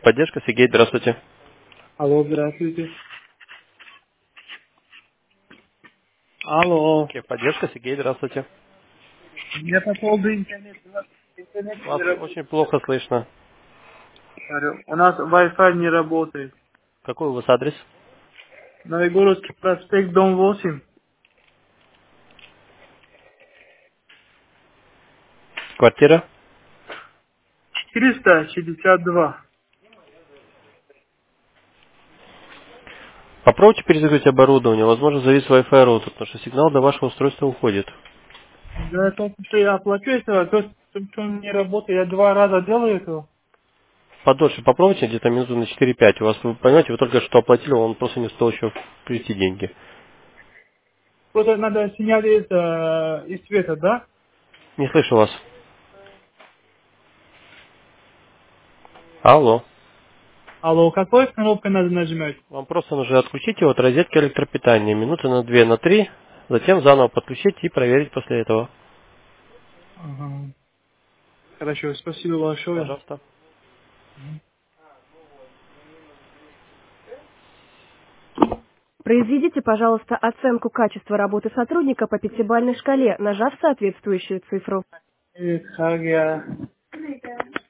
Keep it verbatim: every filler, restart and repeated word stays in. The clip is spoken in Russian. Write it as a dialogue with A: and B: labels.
A: Поддержка, Сергей, здравствуйте.
B: Алло, здравствуйте. Алло.
A: Поддержка, Сергей, здравствуйте.
B: Я по поводу интернета. У нас интернет
A: Вас
B: не работает.
A: очень плохо слышно.
B: Говорю, у нас Wi-Fi не работает.
A: Какой у вас адрес?
B: Новогородский проспект, дом восемь.
A: Квартира?
B: четыреста шестьдесят два.
A: Попробуйте перезагрузить оборудование. Возможно, завис Wi-Fi роутер, потому что сигнал до вашего устройства уходит.
B: Да, только что я оплачу это, то, что он не работает. Я два раза делаю это.
A: Подольше попробуйте, где-то минуту на четыре-пять. У вас, вы понимаете, вы только что оплатили, он просто не успел еще привести деньги.
B: Просто надо снять это из света, да?
A: Не слышу вас. Алло.
B: Алло, какой кнопкой надо нажимать?
A: Вам просто нужно отключить его от розетки электропитания. Минуты на две, на три. Затем заново подключить и проверить после этого.
B: Ага. Хорошо, спасибо большое.
A: Пожалуйста.
C: Произведите, пожалуйста, оценку качества работы сотрудника по пятибалльной шкале, нажав соответствующую цифру.
B: Привет, Хагия.